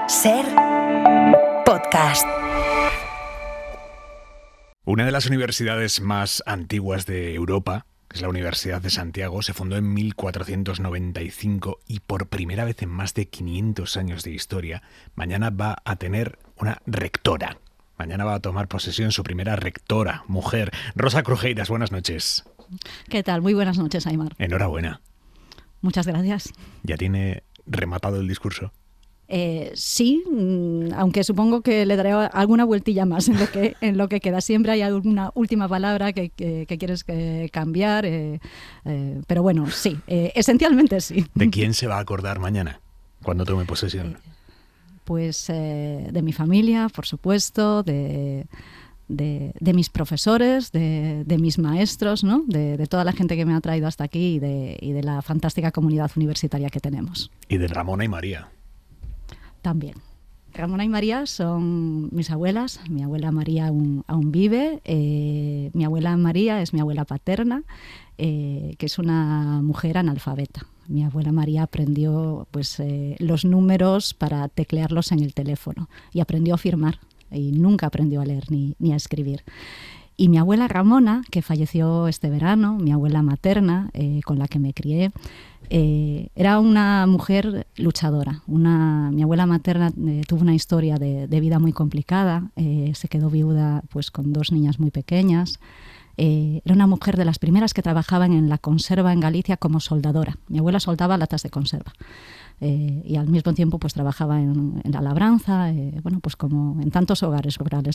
Ser podcast. Una de las universidades más antiguas de Europa, que es la Universidad de Santiago, se fundó en 1495 y por primera vez en más de 500 años de historia, mañana va a tener una rectora. Mañana va a tomar posesión su primera rectora, mujer. Rosa Crujeiras, buenas noches. ¿Qué tal? Muy buenas noches, Aimar. Enhorabuena. Muchas gracias. ¿Ya tiene rematado el discurso? Sí, aunque supongo que le daré alguna vueltilla más en lo que queda. Siempre hay alguna última palabra que quieres cambiar, pero bueno, sí, esencialmente sí. ¿De quién se va a acordar mañana, cuando tome posesión? Pues de mi familia, por supuesto, de mis profesores, de mis maestros, ¿no? De toda la gente que me ha traído hasta aquí y de la fantástica comunidad universitaria que tenemos. Y de Ramona y María. También. Ramona y María son mis abuelas. Mi abuela María aún vive. Mi abuela María es mi abuela paterna, que es una mujer analfabeta. Mi abuela María aprendió los números para teclearlos en el teléfono y aprendió a firmar y nunca aprendió a leer ni a escribir. Y mi abuela Ramona, que falleció este verano, mi abuela materna, con la que me crié, era una mujer luchadora. Mi abuela materna tuvo una historia de vida muy complicada, se quedó viuda con 2 niñas muy pequeñas. Era una mujer de las primeras que trabajaban en la conserva en Galicia como soldadora. Mi abuela soldaba latas de conserva. Y al mismo tiempo trabajaba en la labranza, como en tantos hogares rurales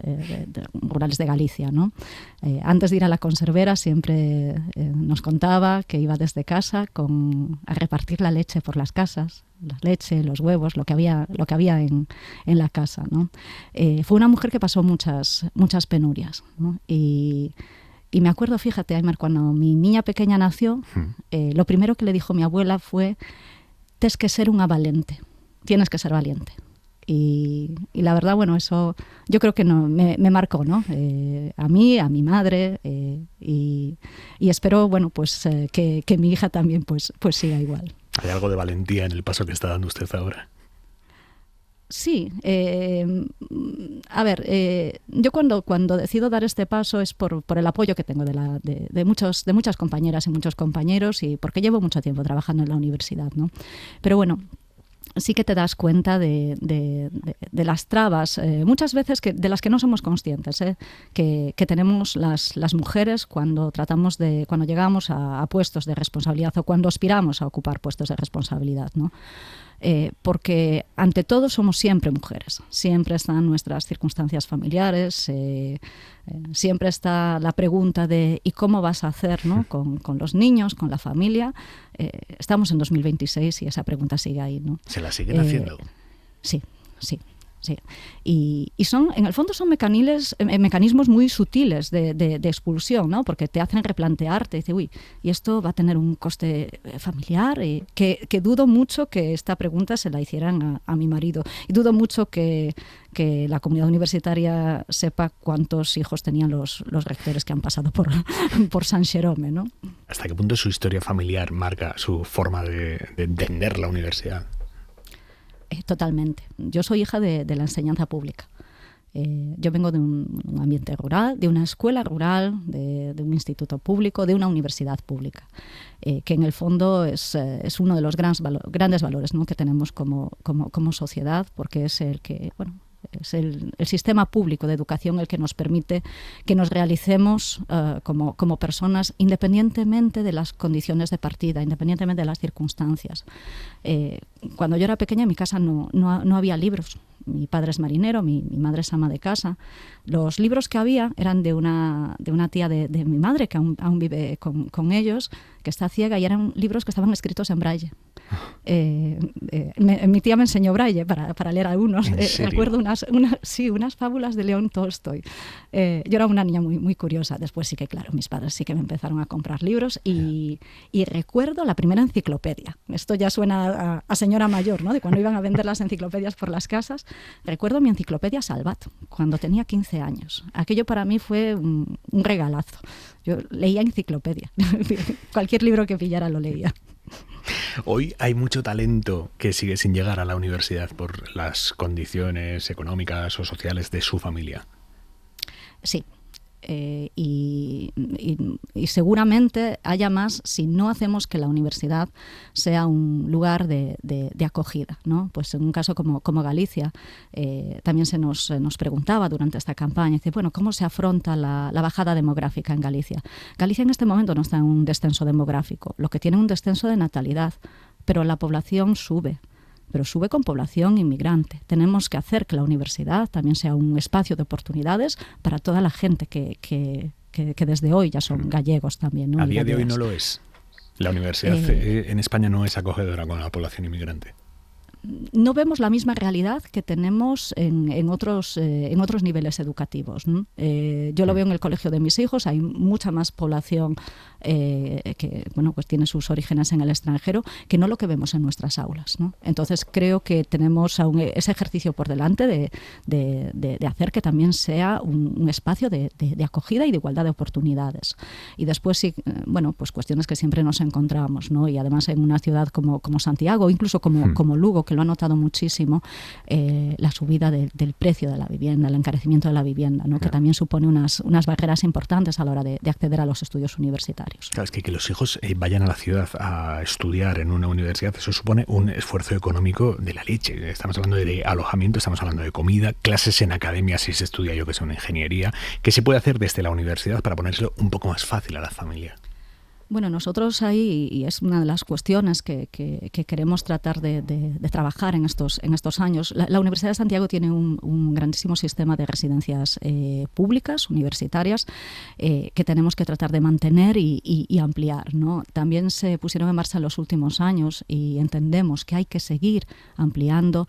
de Galicia, ¿no? Antes de ir a la conservera siempre nos contaba que iba desde casa a repartir la leche por las casas, la leche, los huevos, lo que había en la casa, ¿no? Fue una mujer que pasó muchas penurias, ¿no? Y me acuerdo, fíjate, Aimar, cuando mi niña pequeña nació, lo primero que le dijo mi abuela fue: tienes que ser una valente, tienes que ser valiente. Y la verdad, eso yo creo que me marcó, ¿no? A mí, a mi madre, y espero, que mi hija también siga igual. ¿Hay algo de valentía en el paso que está dando usted ahora? Sí, yo cuando decido dar este paso es por el apoyo que tengo de muchas compañeras y muchos compañeros, y porque llevo mucho tiempo trabajando en la universidad, ¿no? Pero bueno, sí que te das cuenta de las trabas, muchas veces de las que no somos conscientes, que tenemos las mujeres cuando llegamos a puestos de responsabilidad o cuando aspiramos a ocupar puestos de responsabilidad, ¿no? Porque ante todo somos siempre mujeres, siempre están nuestras circunstancias familiares, siempre está la pregunta de ¿y cómo vas a hacer, ¿no? con los niños, con la familia? Estamos en 2026 y esa pregunta sigue ahí, ¿no? ¿Se la siguen haciendo? Sí. Y en el fondo son mecanismos muy sutiles de expulsión, ¿no? Porque te hacen replantearte, dice, uy, y esto va a tener un coste familiar, que dudo mucho que esta pregunta se la hicieran a mi marido, y dudo mucho que la comunidad universitaria sepa cuántos hijos tenían los rectores que han pasado por San Jerome, ¿no? ¿Hasta qué punto su historia familiar marca su forma de entender la universidad? Totalmente. Yo soy hija de la enseñanza pública. Yo vengo de un ambiente rural, de una escuela rural, de un instituto público, de una universidad pública, que en el fondo es uno de los grandes valores, ¿no? que tenemos como sociedad, porque es el que, es el sistema público de educación el que nos permite que nos realicemos como personas, independientemente de las condiciones de partida, independientemente de las circunstancias. Cuando yo era pequeña en mi casa no había libros. Mi padre es marinero, mi madre es ama de casa. Los libros que había eran de una tía de mi madre, que aún vive con ellos, que está ciega, y eran libros que estaban escritos en braille. Mi tía me enseñó braille para leer algunos. Recuerdo unas fábulas de León Tolstoy. Yo era una niña muy, muy curiosa. Después sí que, claro, mis padres sí que me empezaron a comprar libros y recuerdo la primera enciclopedia. Esto ya suena a señora mayor, ¿no? De cuando iban a vender las enciclopedias por las casas. Recuerdo mi enciclopedia Salvat, cuando tenía 15 años. Aquello para mí fue un regalazo. Yo leía enciclopedia. Cualquier libro que pillara lo leía. Hoy hay mucho talento que sigue sin llegar a la universidad por las condiciones económicas o sociales de su familia. Sí. Y seguramente haya más si no hacemos que la universidad sea un lugar de acogida, ¿no? Pues en un caso como Galicia, también se nos preguntaba durante esta campaña, dice, bueno, ¿cómo se afronta la bajada demográfica en Galicia? Galicia en este momento no está en un descenso demográfico, lo que tiene un descenso de natalidad, pero la población sube. Pero sube con población inmigrante. Tenemos que hacer que la universidad también sea un espacio de oportunidades para toda la gente que desde hoy ya son gallegos también, ¿no? A día de hoy no lo es. La universidad en España no es acogedora con la población inmigrante. No vemos la misma realidad que tenemos en otros niveles educativos, ¿no? Yo lo veo en el colegio de mis hijos, hay mucha más población que pues tiene sus orígenes en el extranjero, que no lo que vemos en nuestras aulas, ¿no? Entonces creo que tenemos aún ese ejercicio por delante de hacer que también sea un espacio de acogida y de igualdad de oportunidades. Y después sí, pues cuestiones que siempre nos encontramos, ¿no? Y además en una ciudad como Santiago, incluso como Lugo, que lo ha notado muchísimo, la subida del precio de la vivienda, el encarecimiento de la vivienda, ¿no? Que también supone unas barreras importantes a la hora de acceder a los estudios universitarios. Claro, es que los hijos vayan a la ciudad a estudiar en una universidad, eso supone un esfuerzo económico de la leche. Estamos hablando de alojamiento, estamos hablando de comida, clases en academia si se estudia, yo que sé, una ingeniería. ¿Qué se puede hacer desde la universidad para ponérselo un poco más fácil a la familia? Bueno, nosotros ahí, y es una de las cuestiones que queremos tratar de trabajar en estos años, la Universidad de Santiago tiene un grandísimo sistema de residencias públicas, universitarias, que tenemos que tratar de mantener y ampliar, ¿no? También se pusieron en marcha en los últimos años y entendemos que hay que seguir ampliando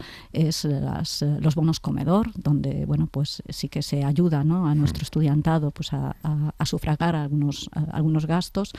los bonos comedor, donde pues sí que se ayuda, ¿no?, a nuestro estudiantado pues a sufragar algunos gastos.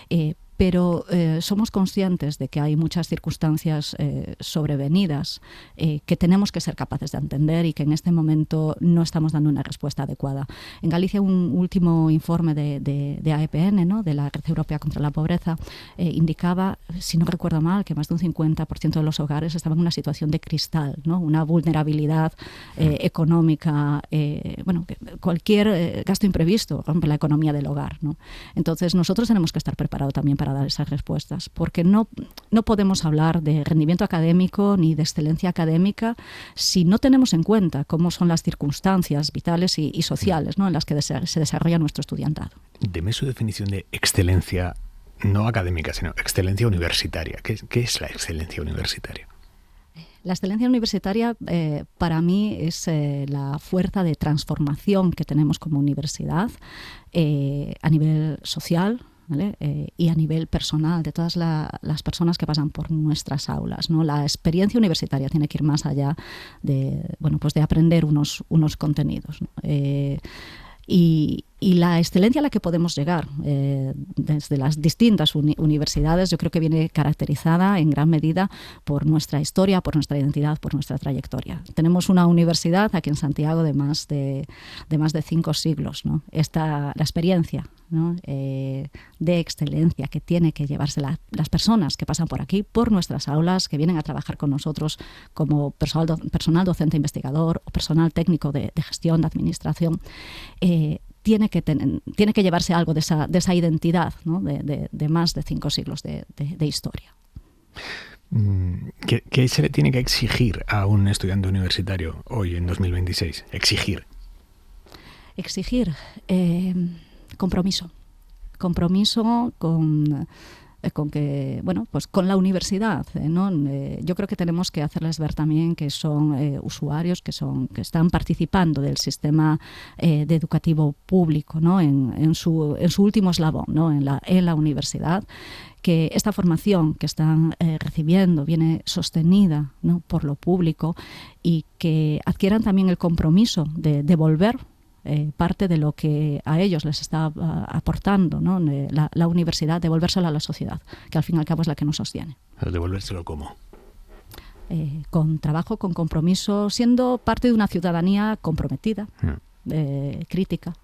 Pero somos conscientes de que hay muchas circunstancias sobrevenidas que tenemos que ser capaces de entender y que en este momento no estamos dando una respuesta adecuada. En Galicia, un último informe de AEPN, ¿no?, de la Red Europea contra la Pobreza, indicaba, si no recuerdo mal, que más de un 50% de los hogares estaban en una situación de cristal, ¿no?, una vulnerabilidad económica. Que cualquier gasto imprevisto rompe la economía del hogar, ¿no? Entonces, nosotros tenemos que estar preparados también para dar esas respuestas, porque no podemos hablar de rendimiento académico ni de excelencia académica si no tenemos en cuenta cómo son las circunstancias vitales y sociales, ¿no?, en las que se desarrolla nuestro estudiantado. Deme su definición de excelencia, no académica, sino excelencia universitaria. ¿Qué es la excelencia universitaria? La excelencia universitaria para mí es la fuerza de transformación que tenemos como universidad a nivel social, ¿vale? Y a nivel personal de todas las personas que pasan por nuestras aulas, ¿no? La experiencia universitaria tiene que ir más allá de aprender unos contenidos, ¿no? Y la excelencia a la que podemos llegar desde las distintas universidades, yo creo que viene caracterizada en gran medida por nuestra historia, por nuestra identidad, por nuestra trayectoria. Tenemos una universidad aquí en Santiago de más de 5 siglos, ¿no? La experiencia, ¿no?, de excelencia que tiene que llevarse las personas que pasan por aquí, por nuestras aulas, que vienen a trabajar con nosotros como personal docente investigador o personal técnico de gestión, de administración, tiene que llevarse algo de esa identidad, ¿no?, de más de 5 siglos de historia. ¿Qué se le tiene que exigir a un estudiante universitario hoy en 2026? Exigir compromiso con la universidad, ¿no? Yo creo que tenemos que hacerles ver también que son usuarios, que están participando del sistema educativo público, ¿no?, en su último eslabón, ¿no?, en la universidad, que esta formación que están recibiendo viene sostenida, ¿no?, por lo público, y que adquieran también el compromiso de devolver parte de lo que a ellos les está aportando, ¿no?, la universidad, devolvérselo a la sociedad, que al fin y al cabo es la que nos sostiene. ¿Devolvérselo cómo? Con trabajo, con compromiso, siendo parte de una ciudadanía comprometida, crítica,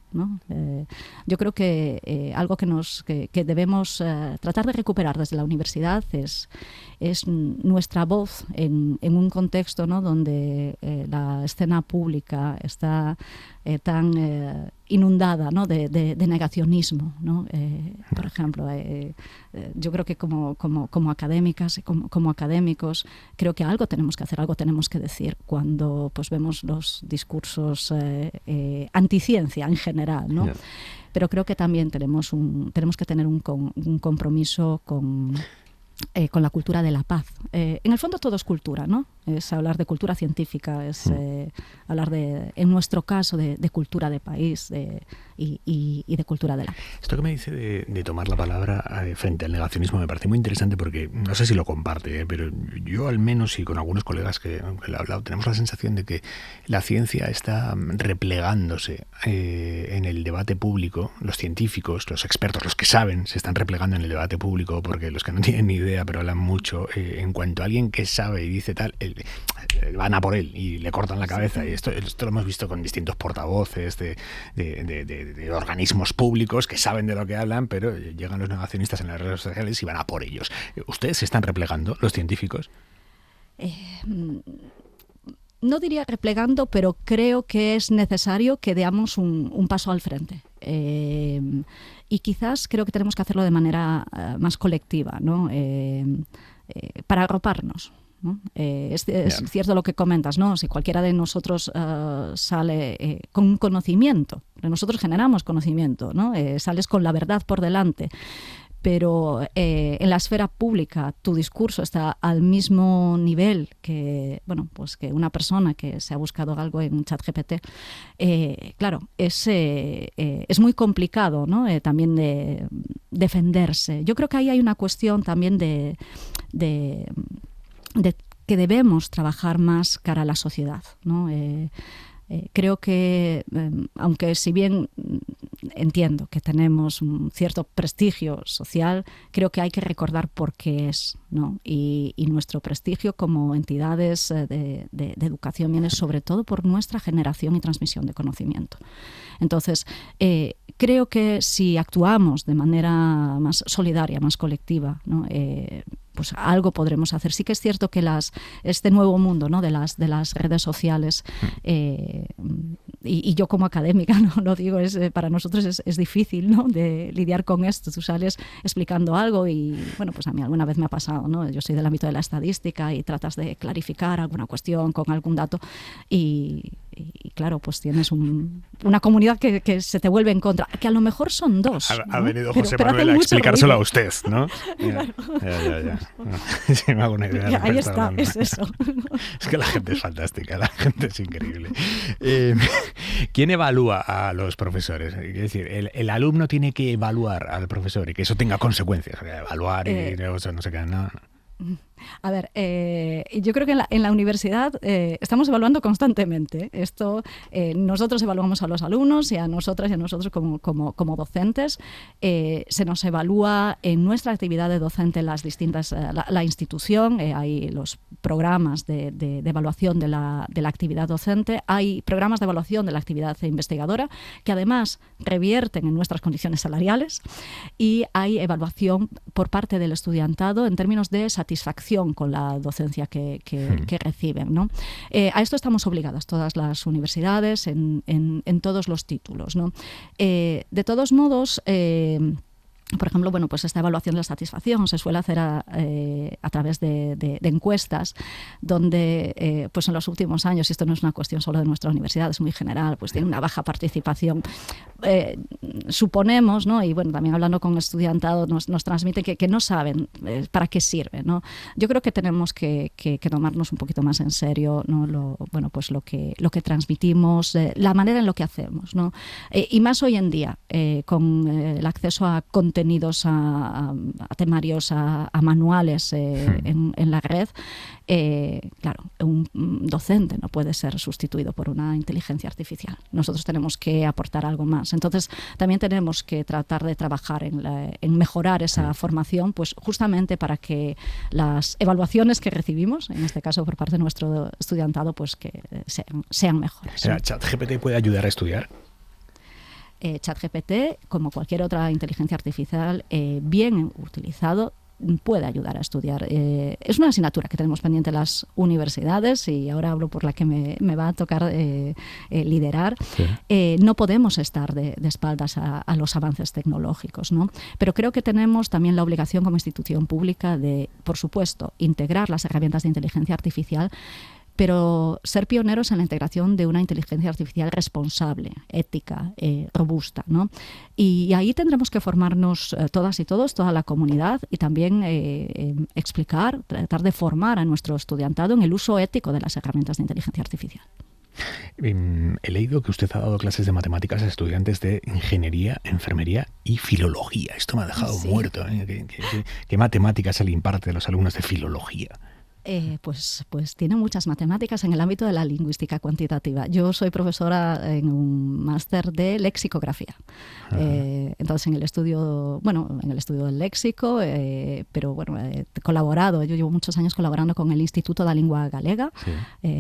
¿no? Yo creo que algo que debemos tratar de recuperar desde la universidad es nuestra voz en un contexto, ¿no?, donde la escena pública está tan inundada, ¿no?, de negacionismo, ¿no? Por ejemplo, yo creo que como académicas, como académicos, creo que algo tenemos que hacer, algo tenemos que decir cuando pues vemos los discursos anticiencia en general, ¿no? Yeah. Pero creo que también tenemos que tener un compromiso con la cultura de la paz. En el fondo todo es cultura, ¿no? Es hablar de cultura científica, es hablar en nuestro caso, de cultura de país y de cultura de la paz. Esto que me dice de tomar la palabra frente al negacionismo me parece muy interesante porque no sé si lo comparte, pero yo al menos y con algunos colegas que le he hablado, tenemos la sensación de que la ciencia está replegándose en el debate público. Los científicos, los expertos, los que saben, se están replegando en el debate público porque los que no tienen ni idea pero hablan mucho, en cuanto a alguien que sabe y dice tal, van a por él y le cortan la cabeza. Y esto lo hemos visto con distintos portavoces de organismos públicos que saben de lo que hablan, pero llegan los negacionistas en las redes sociales y van a por ellos. ¿Ustedes se están replegando, los científicos? No diría replegando, pero creo que es necesario que demos un paso al frente. Y quizás creo que tenemos que hacerlo de manera más colectiva, ¿no? Para arroparnos, ¿no? Es cierto lo que comentas, ¿no? Si cualquiera de nosotros sale con un conocimiento, nosotros generamos conocimiento, ¿no? Sales con la verdad por delante, pero en la esfera pública tu discurso está al mismo nivel que, bueno, pues que una persona que se ha buscado algo en ChatGPT. Claro, es muy complicado, ¿no? También de defenderse. Yo creo que ahí hay una cuestión también de que debemos trabajar más cara a la sociedad, ¿no? Creo que, aunque si bien entiendo que tenemos un cierto prestigio social, creo que hay que recordar por qué es, ¿no? Y nuestro prestigio como entidades de educación viene sobre todo por nuestra generación y transmisión de conocimiento. Entonces, creo que si actuamos de manera más solidaria, más colectiva, ¿no? Pues algo podremos hacer. Sí que es cierto que este nuevo mundo, ¿no?, de las redes sociales, y yo como académica, ¿no?, lo digo, para nosotros es difícil, ¿no?, de lidiar con esto. Tú sales explicando algo y, bueno, pues a mí alguna vez me ha pasado, ¿no? Yo soy del ámbito de la estadística y tratas de clarificar alguna cuestión con algún dato y claro, pues tienes una comunidad que se te vuelve en contra, que a lo mejor son dos. Ha venido José Manuel a explicárselo a usted, ¿no? Claro. Ya. Sí, me hago una idea. Ahí está, hablando. Es eso. Es que la gente es fantástica, la gente es increíble. ¿Quién evalúa a los profesores? Es decir, el alumno tiene que evaluar al profesor y que eso tenga consecuencias. Evaluar y no sé qué, no. A ver, yo creo que en la universidad estamos evaluando constantemente. Esto, nosotros evaluamos a los alumnos y a nosotras y a nosotros como docentes. Se nos evalúa en nuestra actividad de docente las distintas, la institución. Hay los programas de evaluación de la actividad docente. Hay programas de evaluación de la actividad investigadora que además revierten en nuestras condiciones salariales, y hay evaluación por parte del estudiantado en términos de satisfacción con la docencia que reciben, ¿no? A esto estamos obligadas todas las universidades en todos los títulos, ¿no? De todos modos, por ejemplo, bueno, pues esta evaluación de la satisfacción se suele hacer a través de encuestas, donde pues en los últimos años, y esto no es una cuestión solo de nuestra universidad, es muy general, pues tiene una baja participación. Suponemos, ¿no? Y bueno, también hablando con estudiantado nos transmiten que no saben para qué sirve, ¿no? Yo creo que tenemos que tomarnos un poquito más en serio, ¿no? Lo que transmitimos, la manera en lo que hacemos, ¿no? Y más hoy en día, con el acceso a contenidos, a temarios, a manuales en la red. Claro, un docente no puede ser sustituido por una inteligencia artificial. Nosotros tenemos que aportar algo más. Entonces, también tenemos que tratar de trabajar en mejorar esa formación, pues justamente para que las evaluaciones que recibimos, en este caso por parte de nuestro estudiantado, pues que sean mejores. ¿ChatGPT puede ayudar a estudiar? ChatGPT, como cualquier otra inteligencia artificial, bien utilizado, puede ayudar a estudiar. Es una asignatura que tenemos pendiente en las universidades y ahora hablo por la que me va a tocar liderar. Sí. No podemos estar de espaldas a los avances tecnológicos, ¿no? Pero creo que tenemos también la obligación como institución pública de, por supuesto, integrar las herramientas de inteligencia artificial, pero ser pioneros en la integración de una inteligencia artificial responsable, ética, robusta, ¿no? Y ahí tendremos que formarnos todas y todos, toda la comunidad, y también explicar, tratar de formar a nuestro estudiantado en el uso ético de las herramientas de inteligencia artificial. He leído que usted ha dado clases de matemáticas a estudiantes de ingeniería, enfermería y filología. Esto me ha dejado muerto. ¿Qué matemáticas se le imparte a los alumnos de filología? Pues tiene muchas matemáticas en el ámbito de la lingüística cuantitativa. Yo soy profesora en un máster de lexicografía. Entonces, en el estudio del léxico, pero bueno, he colaborado, yo llevo muchos años colaborando con el Instituto da Lingua Galega, sí.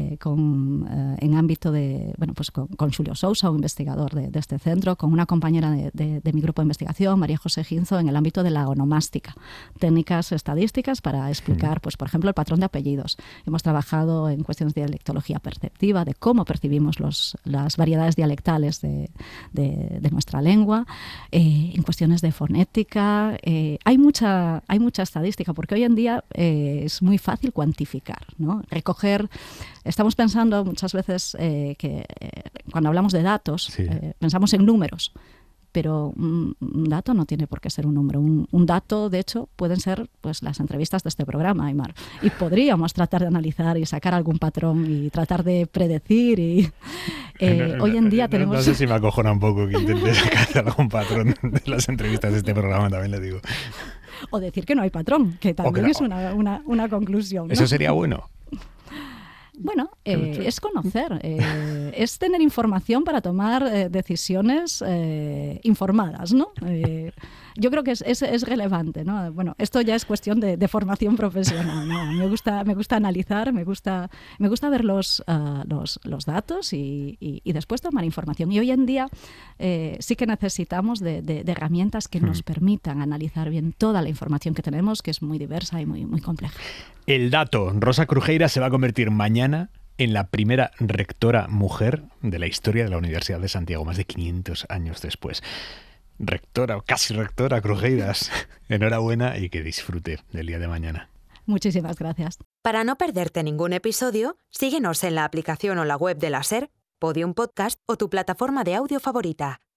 En ámbito de, bueno, pues con Xulio Sousa, un investigador de este centro, con una compañera de mi grupo de investigación, María José Ginzo, en el ámbito de la onomástica, técnicas estadísticas para explicar, pues por ejemplo, el patrón de apellidos. Hemos trabajado en cuestiones de dialectología perceptiva, de cómo percibimos las variedades dialectales de nuestra lengua, en cuestiones de fonética. Hay mucha estadística, porque hoy en día es muy fácil cuantificar, ¿no? Estamos pensando muchas veces que cuando hablamos de datos, sí. Pensamos en números. Pero un dato no tiene por qué ser un número. Un dato, de hecho, pueden ser pues las entrevistas de este programa, Aimar. Y podríamos tratar de analizar y sacar algún patrón y tratar de predecir. Y hoy en día tenemos... No sé si me acojona un poco que intente sacar algún patrón de las entrevistas de este programa, también le digo. O decir que no hay patrón, que también es una conclusión, ¿no? Eso sería bueno. Bueno, es conocer, es tener información para tomar decisiones informadas, ¿no? Yo creo que es relevante, ¿no? Bueno, esto ya es cuestión de formación profesional, ¿no? Me gusta analizar, me gusta ver los datos y después tomar información. Y hoy en día sí que necesitamos de herramientas que nos permitan analizar bien toda la información que tenemos, que es muy diversa y muy, muy compleja. El dato. Rosa Crujeira se va a convertir mañana en la primera rectora mujer de la historia de la Universidad de Santiago, más de 500 años después. Rectora, o casi rectora, Crujeiras, enhorabuena y que disfrute del día de mañana. Muchísimas gracias. Para no perderte ningún episodio, síguenos en la aplicación o la web de la SER, Podium Podcast o tu plataforma de audio favorita.